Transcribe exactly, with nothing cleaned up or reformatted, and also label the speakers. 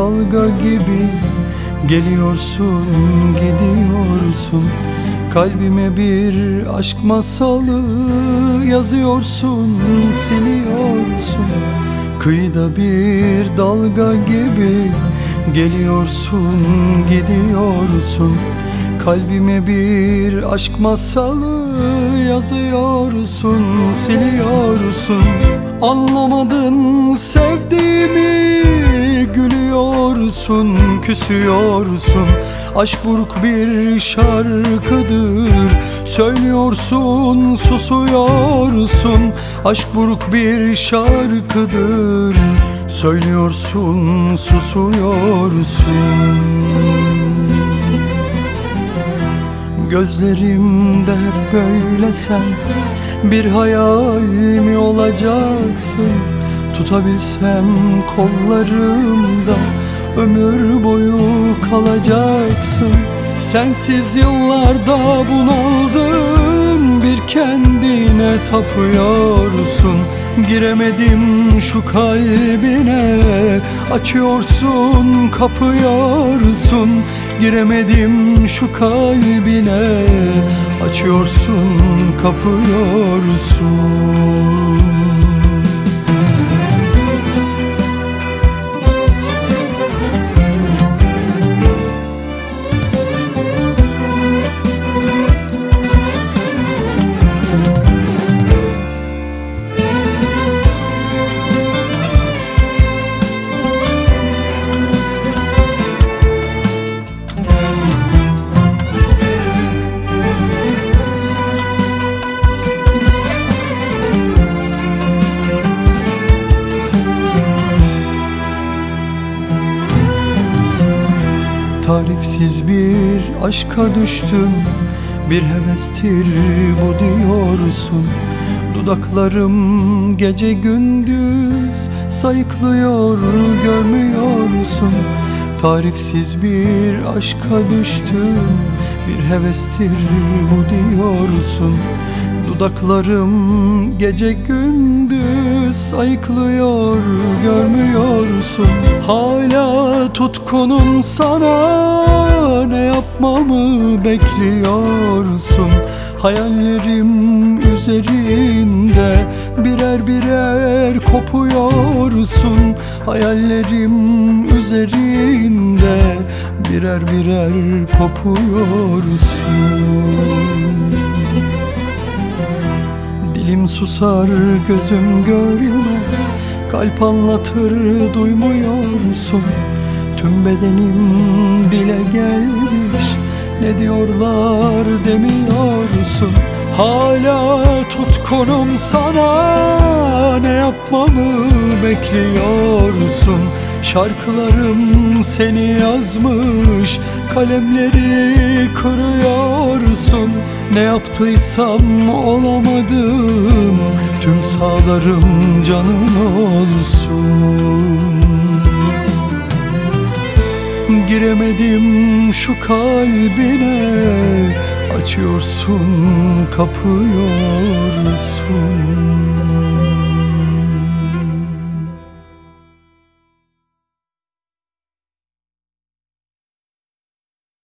Speaker 1: dalga gibi geliyorsun, gidiyorsun. Kalbime bir aşk masalı yazıyorsun, siliyorsun. Kıyıda bir dalga gibi geliyorsun, gidiyorsun. Kalbime bir aşk masalı yazıyorsun, siliyorsun. Anlamadın sevdiğimi, gülüyorsun, küsüyorsun. Aşk buruk bir şarkıdır, söylüyorsun, susuyorsun. Aşk buruk bir şarkıdır, söylüyorsun, susuyorsun. Gözlerimde hep böyle sen, bir hayal mi olacaksın? Tutabilsem kollarımda ömür boyu kalacaksın. Sensiz yıllarda bunaldım, bir kendine tapıyorsun. Giremedim şu kalbine, açıyorsun, kapıyorsun. Giremedim şu kalbine, açıyorsun, kapıyorsun. Tarifsiz bir aşka düştüm, bir hevestir bu diyorsun. Dudaklarım gece gündüz sayıklıyor, görmüyorsun. Tarifsiz bir aşka düştüm, bir hevestir bu diyorsun. Dudaklarım gece gündüz sayıklıyor, görmüyorsun. Hala tutkunum sana, ne yapmamı bekliyorsun? Hayallerim üzerinde birer birer kopuyorsun. Hayallerim üzerinde birer birer kopuyorsun. Dilim susar, gözüm görmez, kalp anlatır, duymuyorsun. Tüm bedenim dile gelmiş, ne diyorlar demiyorsun. Hala tutkunum sana, ne yapmamı bekliyorsun? Şarkılarım seni yazmış, kalemleri kırıyorsun. Ne yaptıysam olamadım, tüm sağlarım canın olsun. Giremedim şu kalbine, açıyorsun, kapıyorsun.